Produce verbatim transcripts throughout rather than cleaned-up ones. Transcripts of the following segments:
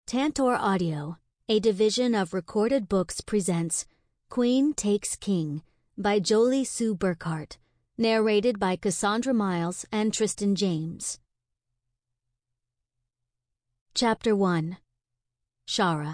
Tantor Audio, a division of Recorded Books, presents Queen Takes King by Jolie Sue Burkhart, narrated by Cassandra Miles and Tristan James. Chapter one. Shara.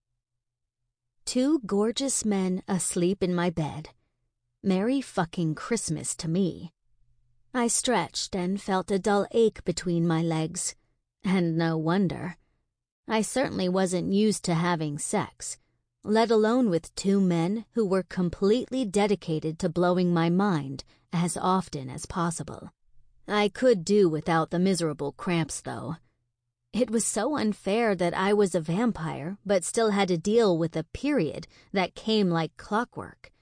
Two gorgeous men asleep in my bed. Merry fucking Christmas to me. I stretched and felt a dull ache between my legs. And no wonder. I certainly wasn't used to having sex, let alone with two men who were completely dedicated to blowing my mind as often as possible. I could do without the miserable cramps, though. It was so unfair that I was a vampire but still had to deal with a period that came like clockwork.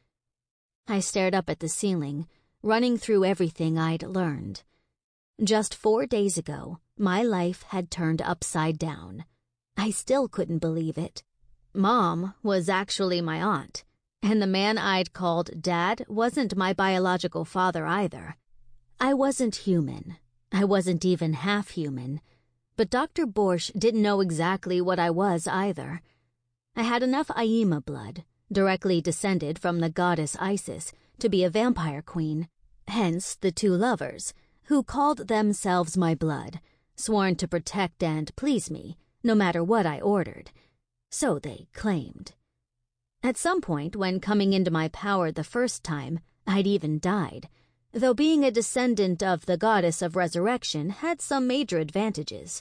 I stared up at the ceiling, running through everything I'd learned. Just four days ago, my life had turned upside down. I still couldn't believe it. Mom was actually my aunt, and the man I'd called Dad wasn't my biological father either. I wasn't human. I wasn't even half human. But Doctor Borsch didn't know exactly what I was either. I had enough Aima blood, directly descended from the goddess Isis, to be a vampire queen, hence the two lovers, who called themselves my blood, sworn to protect and please me, no matter what I ordered. So they claimed. At some point, when coming into my power the first time, I'd even died, though being a descendant of the goddess of resurrection had some major advantages.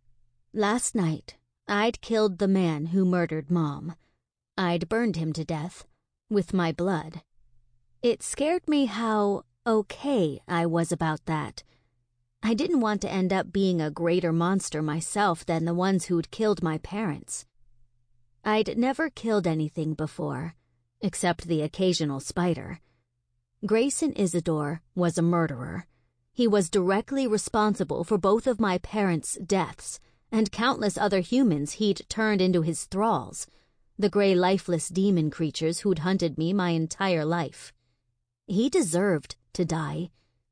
Last night, I'd killed the man who murdered Mom. I'd burned him to death, with my blood. It scared me how okay I was about that. I didn't want to end up being a greater monster myself than the ones who'd killed my parents. I'd never killed anything before, except the occasional spider. Grayson Isidore was a murderer. He was directly responsible for both of my parents' deaths and countless other humans he'd turned into his thralls, the gray lifeless demon creatures who'd hunted me my entire life. He deserved to die.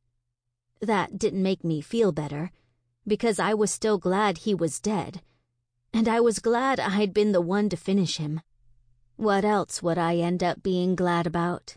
That didn't make me feel better, because I was still glad he was dead, and I was glad I'd been the one to finish him. What else would I end up being glad about?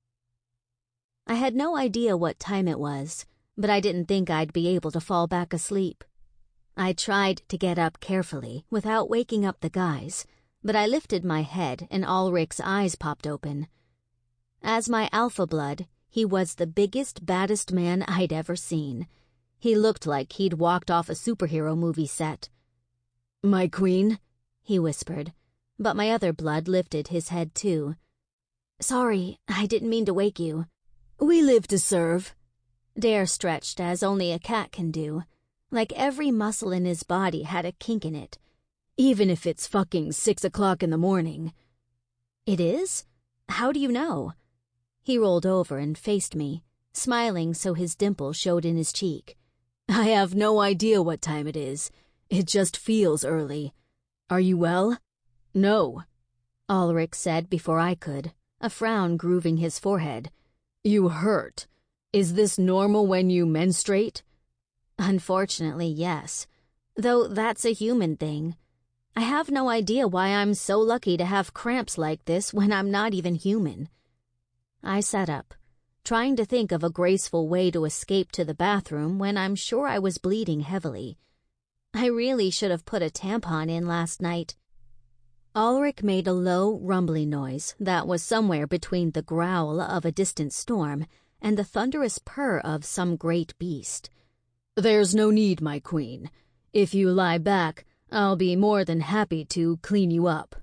I had no idea what time it was, but I didn't think I'd be able to fall back asleep. I tried to get up carefully without waking up the guys, but I lifted my head and Ulrich's eyes popped open. As my alpha blood, he was the biggest, baddest man I'd ever seen. He looked like he'd walked off a superhero movie set. "My queen," he whispered, but my other blood lifted his head too. "Sorry, I didn't mean to wake you." "We live to serve." Dare stretched as only a cat can do, like every muscle in his body had a kink in it. "Even if it's fucking six o'clock in the morning." "It is? How do you know?" He rolled over and faced me, smiling so his dimple showed in his cheek. "I have no idea what time it is. It just feels early. Are you well?" "No," Ulrich said before I could, a frown grooving his forehead. "You hurt. Is this normal when you menstruate?" "Unfortunately, yes. Though that's a human thing. I have no idea why I'm so lucky to have cramps like this when I'm not even human." I sat up, trying to think of a graceful way to escape to the bathroom when I'm sure I was bleeding heavily. I really should have put a tampon in last night. Ulrich made a low, rumbly noise that was somewhere between the growl of a distant storm and the thunderous purr of some great beast. "There's no need, my queen. If you lie back, I'll be more than happy to clean you up."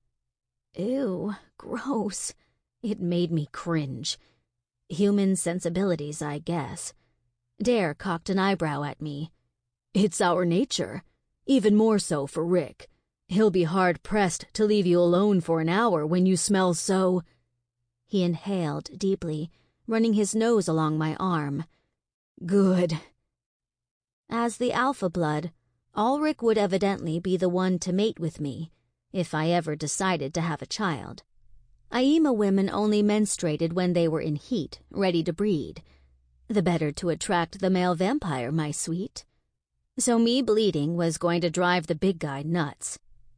Ew, gross. It made me cringe. Human sensibilities, I guess. Dare cocked an eyebrow at me. "It's our nature. Even more so for Rick. He'll be hard-pressed to leave you alone for an hour when you smell so—" He inhaled deeply, running his nose along my arm. "Good." As the alpha blood, Ulrich would evidently be the one to mate with me, if I ever decided to have a child. Aima women only menstruated when they were in heat, ready to breed. The better to attract the male vampire, my sweet. So me bleeding was going to drive the big guy nuts.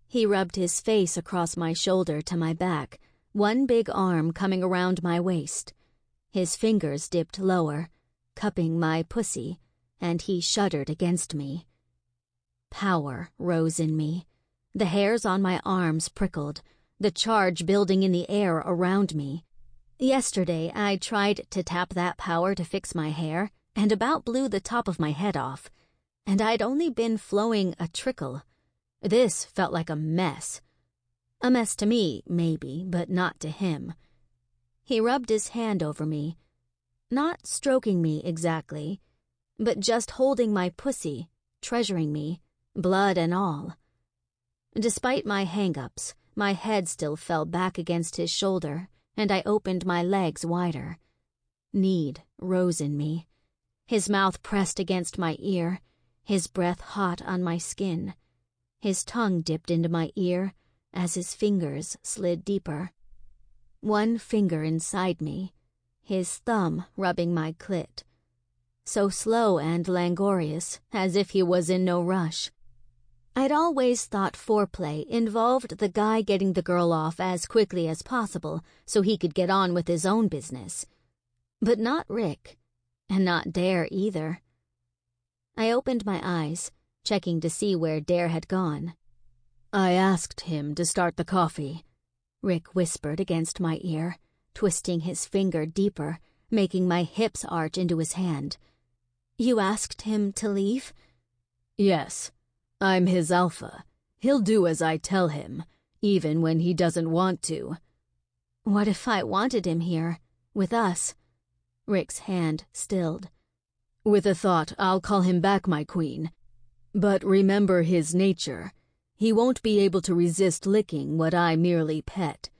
He rubbed his face across my shoulder to my back, one big arm coming around my waist. His fingers dipped lower, cupping my pussy, and he shuddered against me. Power rose in me. The hairs on my arms prickled, the charge building in the air around me. Yesterday, I tried to tap that power to fix my hair and about blew the top of my head off, and I'd only been flowing a trickle. This felt like a mess. A mess to me, maybe, but not to him. He rubbed his hand over me, not stroking me exactly, but just holding my pussy, treasuring me, blood and all. Despite my hang-ups, my head still fell back against his shoulder, and I opened my legs wider. Need rose in me. His mouth pressed against my ear, his breath hot on my skin. His tongue dipped into my ear as his fingers slid deeper. One finger inside me, his thumb rubbing my clit. So slow and languorous, as if he was in no rush. I'd always thought foreplay involved the guy getting the girl off as quickly as possible so he could get on with his own business. But not Rick, and not Dare either. I opened my eyes, checking to see where Dare had gone. "I asked him to start the coffee," Rick whispered against my ear, twisting his finger deeper, making my hips arch into his hand. "You asked him to leave?" "Yes. I'm his alpha. He'll do as I tell him, even when he doesn't want to." "What if I wanted him here, with us?" Rick's hand stilled. "With a thought, I'll call him back, my queen. But remember his nature. He won't be able to resist licking what I merely pet."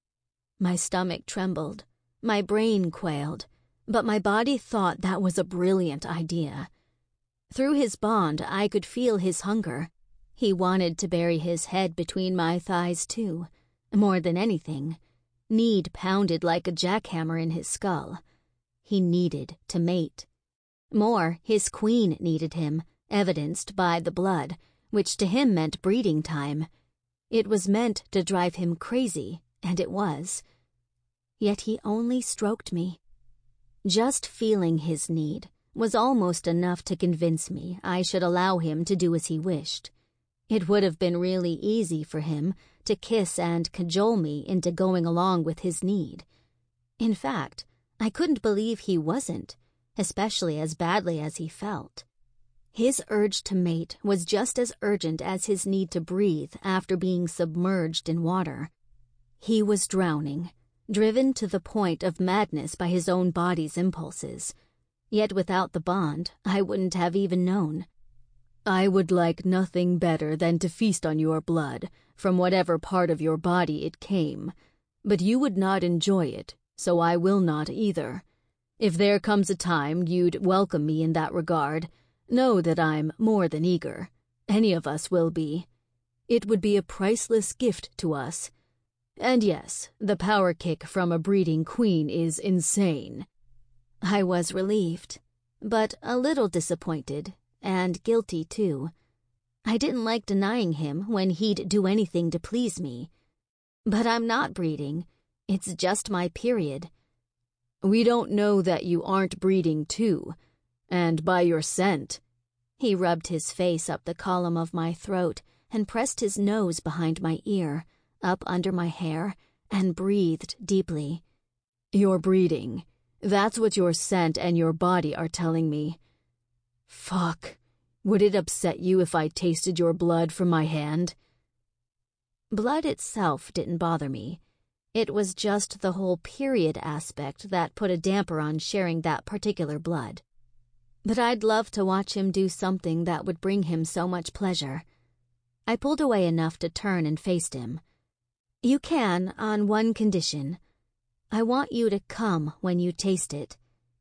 My stomach trembled, my brain quailed, but my body thought that was a brilliant idea. Through his bond, I could feel his hunger. He wanted to bury his head between my thighs, too. More than anything, need pounded like a jackhammer in his skull. He needed to mate. More, his queen needed him, evidenced by the blood, which to him meant breeding time. It was meant to drive him crazy, and it was. Yet he only stroked me. Just feeling his need was almost enough to convince me I should allow him to do as he wished. It would have been really easy for him to kiss and cajole me into going along with his need. In fact, I couldn't believe he wasn't, especially as badly as he felt. His urge to mate was just as urgent as his need to breathe after being submerged in water. He was drowning, driven to the point of madness by his own body's impulses. Yet without the bond, I wouldn't have even known. "I would like nothing better than to feast on your blood, from whatever part of your body it came. But you would not enjoy it, so I will not either. If there comes a time you'd welcome me in that regard, know that I'm more than eager. Any of us will be. It would be a priceless gift to us. And yes, the power kick from a breeding queen is insane." I was relieved, but a little disappointed, and guilty too. I didn't like denying him when he'd do anything to please me. But I'm not breeding. It's just my period. "We don't know that you aren't breeding too, and by your scent." He rubbed his face up the column of my throat and pressed his nose behind my ear, up under my hair, and breathed deeply. "You're breeding. That's what your scent and your body are telling me. Fuck. Would it upset you if I tasted your blood from my hand?" Blood itself didn't bother me. It was just the whole period aspect that put a damper on sharing that particular blood. But I'd love to watch him do something that would bring him so much pleasure. I pulled away enough to turn and faced him. "You can, on one condition. I want you to come when you taste it."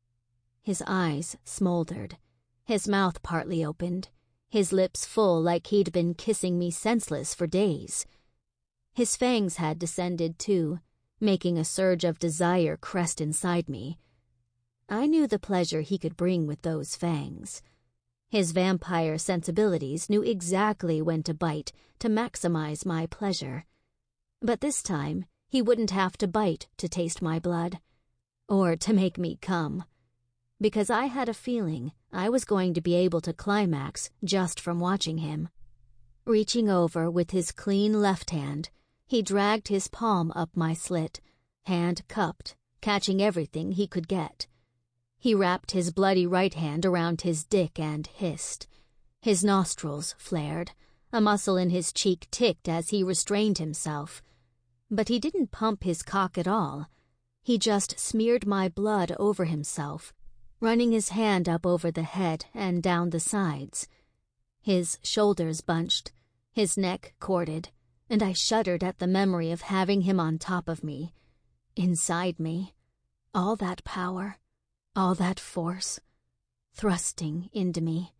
His eyes smoldered, his mouth partly opened, his lips full like he'd been kissing me senseless for days. His fangs had descended too, making a surge of desire crest inside me. I knew the pleasure he could bring with those fangs. His vampire sensibilities knew exactly when to bite to maximize my pleasure. But this time, he wouldn't have to bite to taste my blood, or to make me come, because I had a feeling I was going to be able to climax just from watching him. Reaching over with his clean left hand, he dragged his palm up my slit, hand cupped, catching everything he could get. He wrapped his bloody right hand around his dick and hissed. His nostrils flared. A muscle in his cheek ticked as he restrained himself. But he didn't pump his cock at all. He just smeared my blood over himself, running his hand up over the head and down the sides. His shoulders bunched, his neck corded, and I shuddered at the memory of having him on top of me, inside me. All that power, all that force, thrusting into me.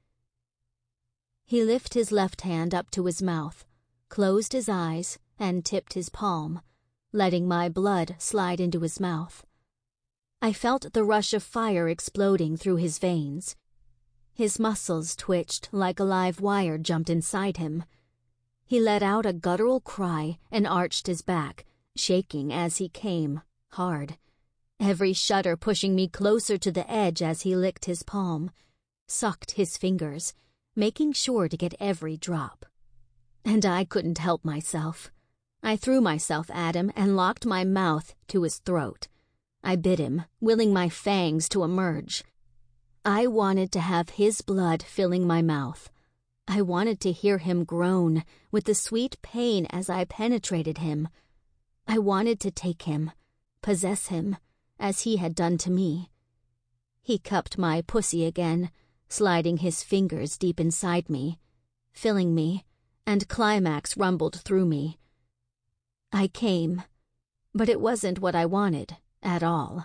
He lifted his left hand up to his mouth, closed his eyes, and tipped his palm, letting my blood slide into his mouth. I felt the rush of fire exploding through his veins. His muscles twitched like a live wire jumped inside him. He let out a guttural cry and arched his back, shaking as he came, hard. Every shudder pushing me closer to the edge as he licked his palm, sucked his fingers, making sure to get every drop. And I couldn't help myself. I threw myself at him and locked my mouth to his throat. I bit him, willing my fangs to emerge. I wanted to have his blood filling my mouth. I wanted to hear him groan with the sweet pain as I penetrated him. I wanted to take him, possess him, as he had done to me. He cupped my pussy again, sliding his fingers deep inside me, filling me, and climax rumbled through me. I came, but it wasn't what I wanted at all.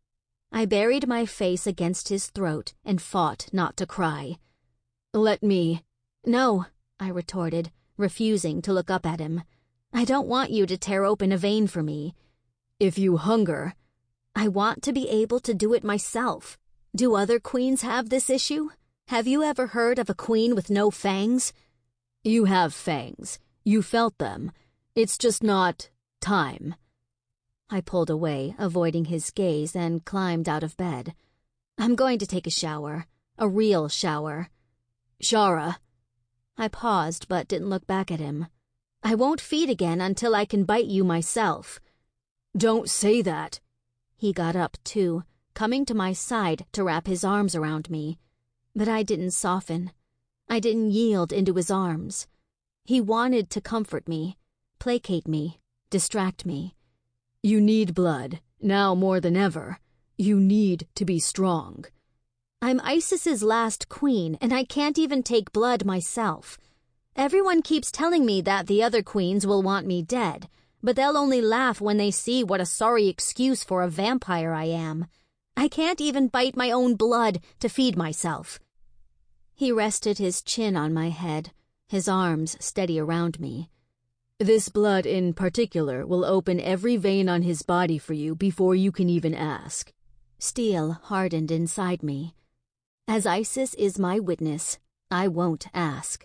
I buried my face against his throat and fought not to cry. "Let me—" "No," I retorted, refusing to look up at him. "I don't want you to tear open a vein for me. If you hunger—" "I want to be able to do it myself. Do other queens have this issue? Have you ever heard of a queen with no fangs?" "You have fangs. You felt them. It's just not time." I pulled away, avoiding his gaze, and climbed out of bed. "I'm going to take a shower. A real shower." "Shara." I paused but didn't look back at him. "I won't feed again until I can bite you myself." "Don't say that." He got up, too, coming to my side to wrap his arms around me. But I didn't soften. I didn't yield into his arms. He wanted to comfort me, placate me, distract me. "You need blood, now more than ever. You need to be strong." "I'm Isis's last queen, and I can't even take blood myself. Everyone keeps telling me that the other queens will want me dead, but they'll only laugh when they see what a sorry excuse for a vampire I am. I can't even bite my own blood to feed myself." He rested his chin on my head, his arms steady around me. "This blood in particular will open every vein on his body for you before you can even ask." Steel hardened inside me. As Isis is my witness, I won't ask.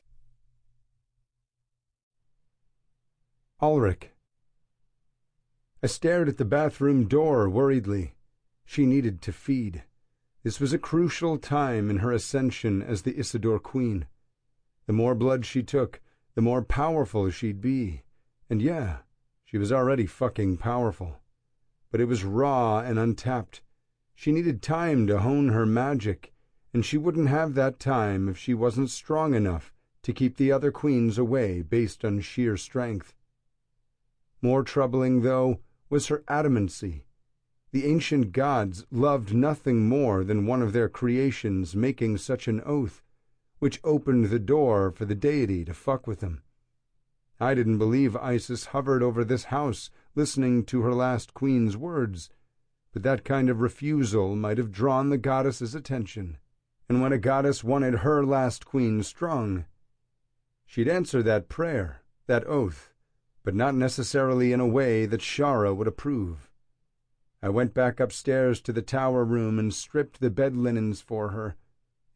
Ulrich. I stared at the bathroom door worriedly. She needed to feed. This was a crucial time in her ascension as the Isidore Queen. The more blood she took, the more powerful she'd be. And yeah, she was already fucking powerful. But it was raw and untapped. She needed time to hone her magic, and she wouldn't have that time if she wasn't strong enough to keep the other queens away based on sheer strength. More troubling, though, was her adamancy. The ancient gods loved nothing more than one of their creations making such an oath, which opened the door for the deity to fuck with them. I didn't believe Isis hovered over this house listening to her last queen's words, but that kind of refusal might have drawn the goddess's attention. And when a goddess wanted her last queen strong, she'd answer that prayer, that oath, but not necessarily in a way that Shara would approve. I went back upstairs to the tower room and stripped the bed linens for her.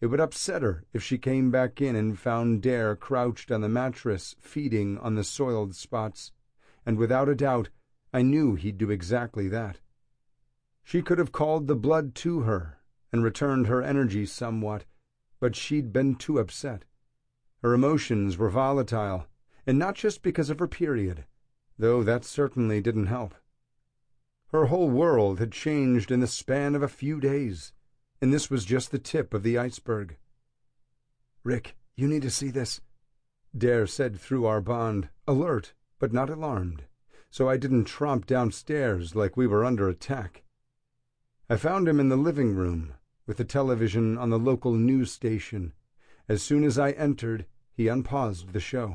It would upset her if she came back in and found Dare crouched on the mattress, feeding on the soiled spots, and without a doubt, I knew he'd do exactly that. She could have called the blood to her and returned her energy somewhat, but she'd been too upset. Her emotions were volatile, and not just because of her period, though that certainly didn't help. Her whole world had changed in the span of a few days, and this was just the tip of the iceberg. "Rick, you need to see this," Dare said through our bond, alert but not alarmed, so I didn't tromp downstairs like we were under attack. I found him in the living room, with the television on the local news station. As soon as I entered, he unpaused the show.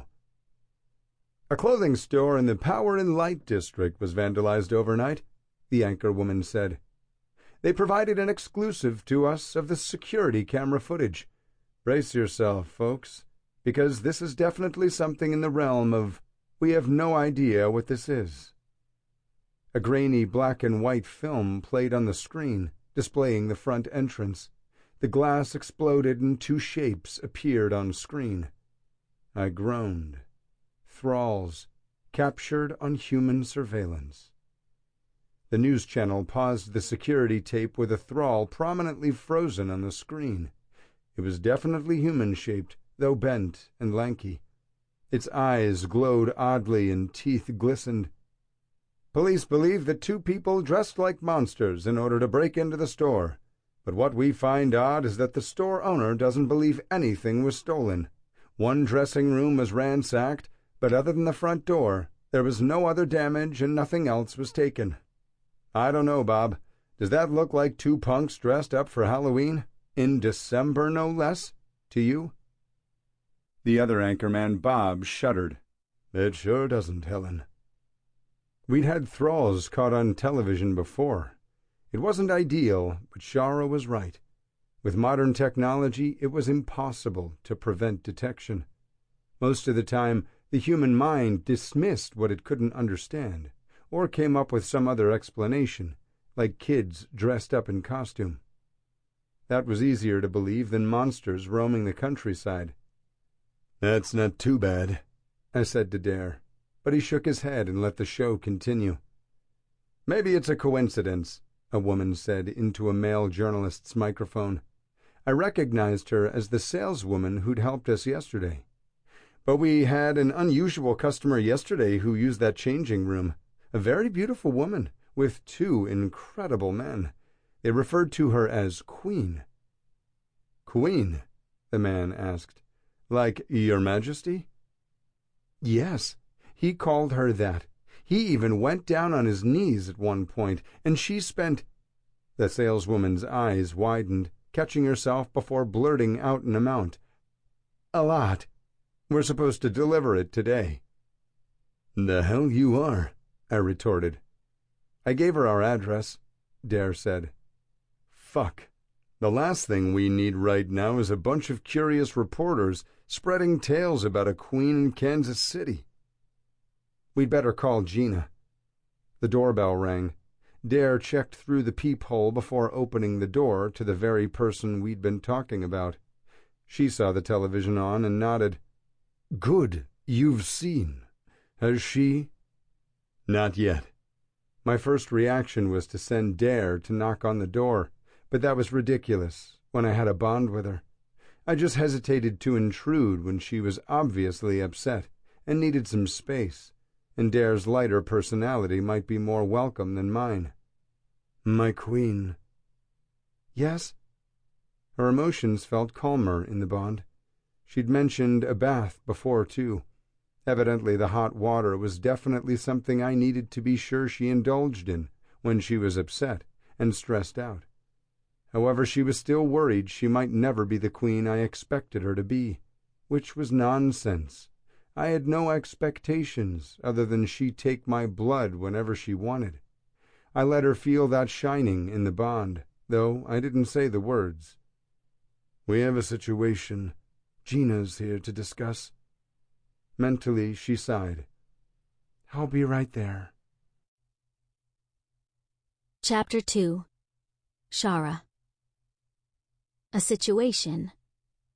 "A clothing store in the Power and Light district was vandalized overnight," the anchorwoman said. "They provided an exclusive to us of the security camera footage. Brace yourself, folks, because this is definitely something in the realm of, we have no idea what this is." A grainy black and white film played on the screen, displaying the front entrance. The glass exploded and two shapes appeared on screen. I groaned. Thralls, captured on human surveillance. The news channel paused the security tape with a thrall prominently frozen on the screen. It was definitely human-shaped, though bent and lanky. Its eyes glowed oddly and teeth glistened. "Police believe that two people dressed like monsters in order to break into the store. But what we find odd is that the store owner doesn't believe anything was stolen. One dressing room was ransacked, but other than the front door, there was no other damage and nothing else was taken. I don't know, Bob. Does that look like two punks dressed up for Halloween? In December, no less? To you?" The other anchorman, Bob, shuddered. "It sure doesn't, Helen." We'd had thralls caught on television before. It wasn't ideal, but Shara was right. With modern technology, it was impossible to prevent detection. Most of the time, the human mind dismissed what it couldn't understand, or came up with some other explanation, like kids dressed up in costume. That was easier to believe than monsters roaming the countryside. "That's not too bad," I said to Dare, but he shook his head and let the show continue. "Maybe it's a coincidence," a woman said into a male journalist's microphone. I recognized her as the saleswoman who'd helped us yesterday. "But we had an unusual customer yesterday who used that changing room. A very beautiful woman, with two incredible men. They referred to her as Queen." "Queen?" the man asked. "Like Your Majesty?" "Yes, he called her that. He even went down on his knees at one point, and she spent—" The saleswoman's eyes widened, catching herself before blurting out an amount. "A lot. We're supposed to deliver it today." "The hell you are," I retorted. "I gave her our address," Dare said. "Fuck. The last thing we need right now is a bunch of curious reporters spreading tales about a queen in Kansas City." "We'd better call Gina." The doorbell rang. Dare checked through the peephole before opening the door to the very person we'd been talking about. She saw the television on and nodded. "Good, you've seen. Has she?" "Not yet." My first reaction was to send Dare to knock on the door, but that was ridiculous when I had a bond with her. I just hesitated to intrude when she was obviously upset and needed some space, and Dare's lighter personality might be more welcome than mine. "My queen." "Yes?" Her emotions felt calmer in the bond. She'd mentioned a bath before, too. Evidently the hot water was definitely something I needed to be sure she indulged in when she was upset and stressed out. However, she was still worried she might never be the queen I expected her to be, which was nonsense. I had no expectations other than she'd take my blood whenever she wanted. I let her feel that shining in the bond, though I didn't say the words. "We have a situation Gina's here to discuss." Mentally, she sighed. "I'll be right there." Chapter two. Shara. A situation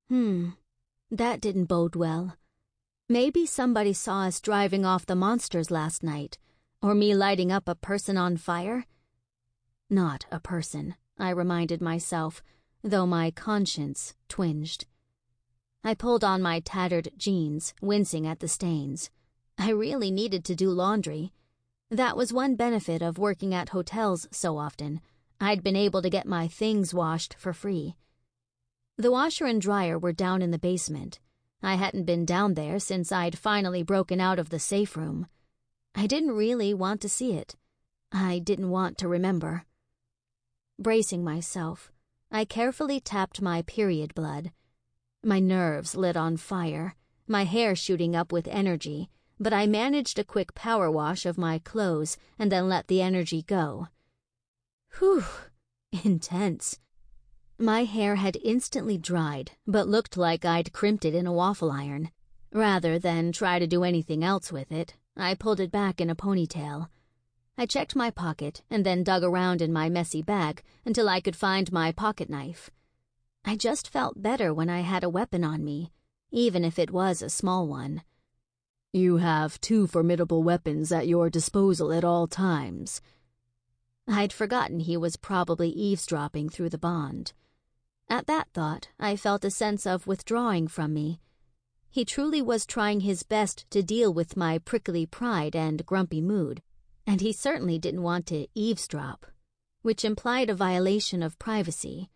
Hmm, that didn't bode well. Maybe somebody saw us driving off the monsters last night, or me lighting up a person on fire? Not a person, I reminded myself, though my conscience twinged. I pulled on my tattered jeans, wincing at the stains. I really needed to do laundry. That was one benefit of working at hotels so often. I'd been able to get my things washed for free. The washer and dryer were down in the basement. I hadn't been down there since I'd finally broken out of the safe room. I didn't really want to see it. I didn't want to remember. Bracing myself, I carefully tapped my period blood. My nerves lit on fire, my hair shooting up with energy, but I managed a quick power wash of my clothes and then let the energy go. Whew, intense. My hair had instantly dried, but looked like I'd crimped it in a waffle iron. Rather than try to do anything else with it, I pulled it back in a ponytail. I checked my pocket and then dug around in my messy bag until I could find my pocket knife. I just felt better when I had a weapon on me, even if it was a small one. You have two formidable weapons at your disposal at all times. I'd forgotten he was probably eavesdropping through the bond. At that thought, I felt a sense of withdrawing from me. He truly was trying his best to deal with my prickly pride and grumpy mood, and he certainly didn't want to eavesdrop, which implied a violation of privacy.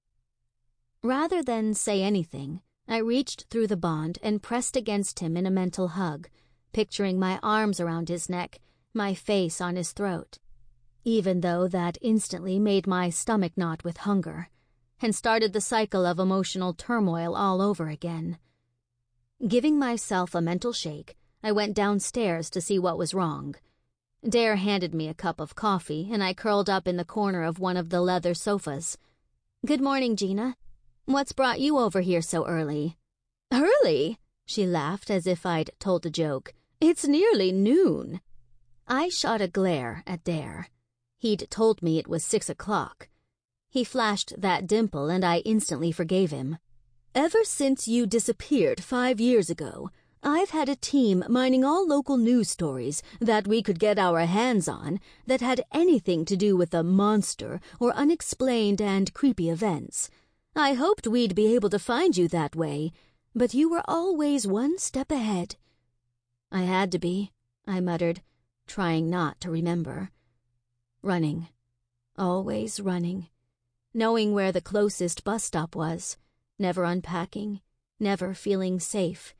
Rather than say anything, I reached through the bond and pressed against him in a mental hug, picturing my arms around his neck, my face on his throat, even though that instantly made my stomach knot with hunger, and started the cycle of emotional turmoil all over again. Giving myself a mental shake, I went downstairs to see what was wrong. Dare handed me a cup of coffee, and I curled up in the corner of one of the leather sofas. "Good morning, Gina. What's brought you over here so early?" "Early?" She laughed as if I'd told a joke. "It's nearly noon." I shot a glare at Dare. He'd told me it was six o'clock. He flashed that dimple, and I instantly forgave him. "Ever since you disappeared five years ago, I've had a team mining all local news stories that we could get our hands on that had anything to do with a monster or unexplained and creepy events. I hoped we'd be able to find you that way, but you were always one step ahead." "I had to be," I muttered, trying not to remember. Running. Always running. Knowing where the closest bus stop was. Never unpacking. Never feeling safe.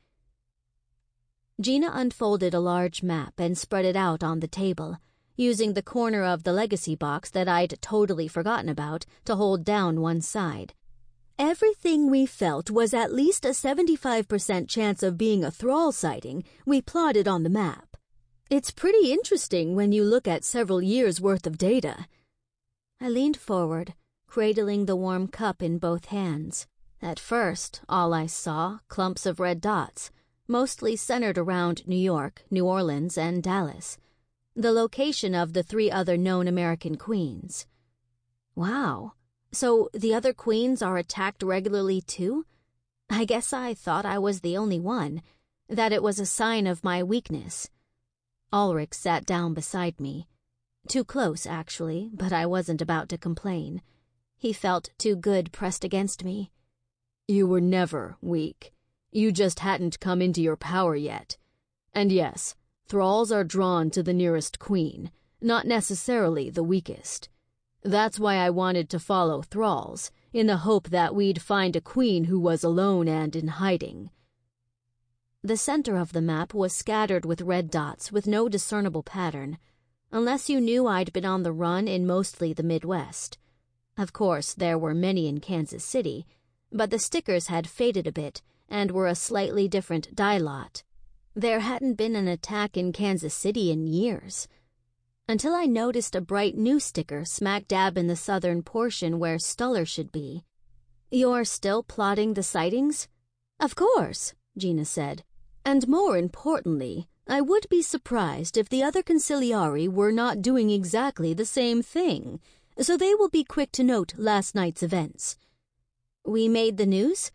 Gina unfolded a large map and spread it out on the table, using the corner of the legacy box that I'd totally forgotten about to hold down one side. "Everything we felt was at least a seventy-five percent chance of being a thrall sighting we plotted on the map. It's pretty interesting when you look at several years' worth of data." I leaned forward, cradling the warm cup in both hands. At first, all I saw, clumps of red dots, mostly centered around New York, New Orleans, and Dallas, the location of the three other known American queens. Wow, so the other queens are attacked regularly too? I guess I thought I was the only one, that it was a sign of my weakness. Ulrich sat down beside me. Too close, actually, but I wasn't about to complain. He felt too good pressed against me. "You were never weak. You just hadn't come into your power yet. And yes, thralls are drawn to the nearest queen, not necessarily the weakest. That's why I wanted to follow thralls, in the hope that we'd find a queen who was alone and in hiding." The center of the map was scattered with red dots with no discernible pattern, unless you knew I'd been on the run in mostly the Midwest. Of course, there were many in Kansas City, but the stickers had faded a bit and were a slightly different dye lot. There hadn't been an attack in Kansas City in years. Until I noticed a bright new sticker smack dab in the southern portion where Stuller should be. "You're still plotting the sightings?" "Of course," Gina said. "And more importantly, I would be surprised if the other consigliari were not doing exactly the same thing, so they will be quick to note last night's events." "We made the news?"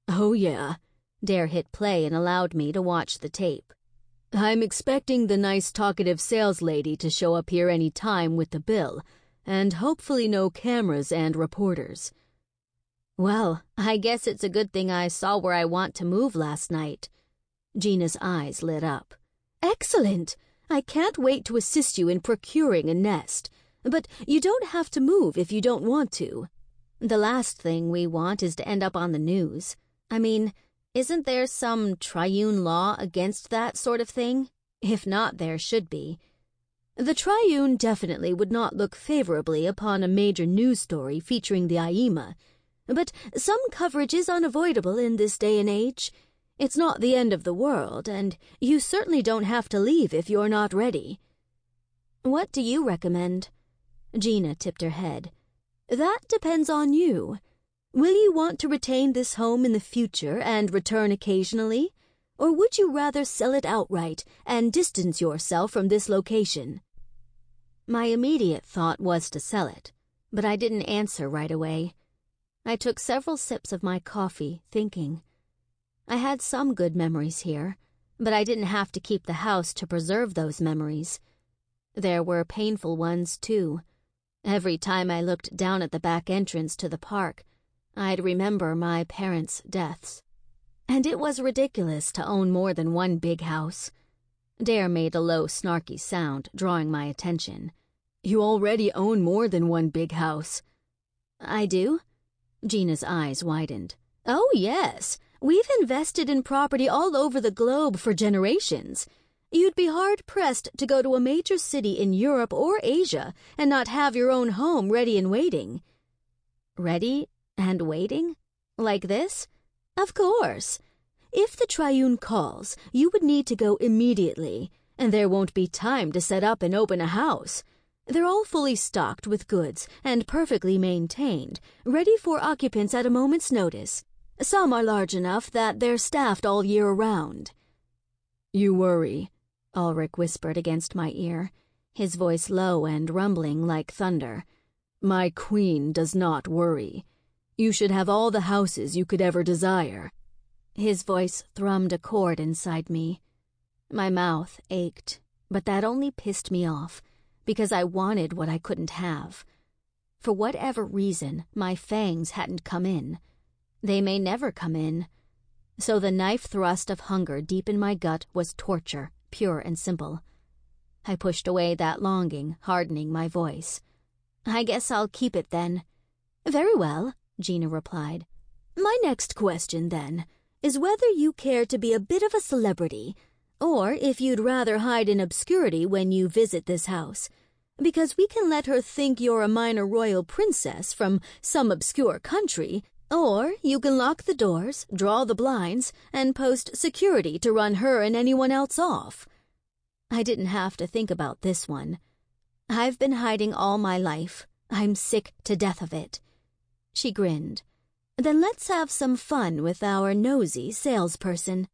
Oh, yeah. Dare hit play and allowed me to watch the tape. I'm expecting the nice talkative sales lady to show up here any time with the bill, and hopefully no cameras and reporters. Well, I guess it's a good thing I saw where I want to move last night. Gina's eyes lit up. Excellent! I can't wait to assist you in procuring a nest. But you don't have to move if you don't want to. The last thing we want is to end up on the news. I mean, isn't there some triune law against that sort of thing? If not, there should be. The Triune definitely would not look favorably upon a major news story featuring the Aima. But some coverage is unavoidable in this day and age. It's not the end of the world, and you certainly don't have to leave if you're not ready. What do you recommend? Gina tipped her head. That depends on you. Will you want to retain this home in the future and return occasionally? Or would you rather sell it outright and distance yourself from this location? My immediate thought was to sell it, but I didn't answer right away. I took several sips of my coffee, thinking. I had some good memories here, but I didn't have to keep the house to preserve those memories. There were painful ones, too. Every time I looked down at the back entrance to the park, I'd remember my parents' deaths. And it was ridiculous to own more than one big house. Dare made a low, snarky sound, drawing my attention. You already own more than one big house. I do? Gina's eyes widened. Oh, yes. We've invested in property all over the globe for generations. You'd be hard-pressed to go to a major city in Europe or Asia and not have your own home ready and waiting. Ready and waiting? Like this? Of course. If the Triune calls, you would need to go immediately, and there won't be time to set up and open a house. They're all fully stocked with goods and perfectly maintained, ready for occupants at a moment's notice. Some are large enough that they're staffed all year round. You worry, Ulrich whispered against my ear, his voice low and rumbling like thunder. My queen does not worry. You should have all the houses you could ever desire. His voice thrummed a chord inside me. My mouth ached, but that only pissed me off, because I wanted what I couldn't have. For whatever reason, my fangs hadn't come in. They may never come in. So the knife thrust of hunger deep in my gut was torture, pure and simple. I pushed away that longing, hardening my voice. I guess I'll keep it then. Very well, Gina replied. My next question, then, is whether you care to be a bit of a celebrity, or if you'd rather hide in obscurity when you visit this house, because we can let her think you're a minor royal princess from some obscure country, or you can lock the doors, draw the blinds, and post security to run her and anyone else off. I didn't have to think about this one. I've been hiding all my life. I'm sick to death of it. She grinned. Then let's have some fun with our nosy salesperson.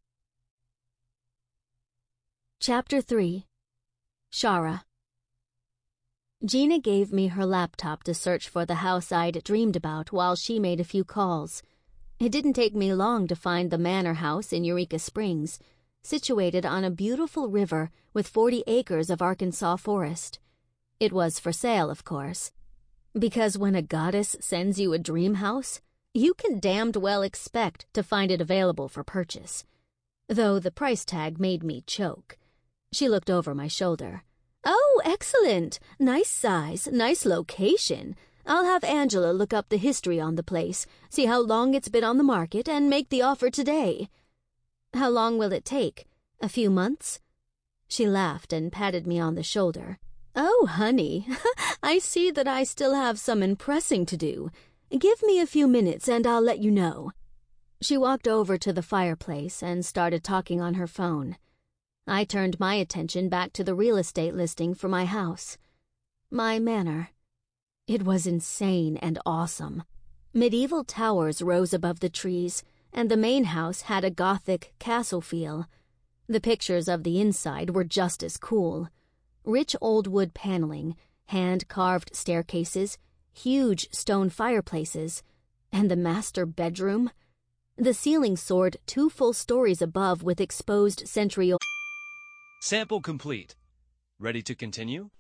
Chapter three. Shara. Gina gave me her laptop to search for the house I'd dreamed about while she made a few calls. It didn't take me long to find the manor house in Eureka Springs, situated on a beautiful river with forty acres of Arkansas forest. It was for sale, of course. Because when a goddess sends you a dream house, you can damned well expect to find it available for purchase. Though the price tag made me choke. She looked over my shoulder. Oh, excellent. Nice size, nice location. I'll have Angela look up the history on the place, see how long it's been on the market, and make the offer today. How long will it take? A few months? She laughed and patted me on the shoulder. Oh, honey, I see that I still have some impressing to do. Give me a few minutes and I'll let you know. She walked over to the fireplace and started talking on her phone. I turned my attention back to the real estate listing for my house. My manor. It was insane and awesome. Medieval towers rose above the trees, and the main house had a Gothic castle feel. The pictures of the inside were just as cool. Rich old wood paneling, hand-carved staircases, huge stone fireplaces, and the master bedroom. The ceiling soared two full stories above with exposed centrioles. Sample complete. Ready to continue?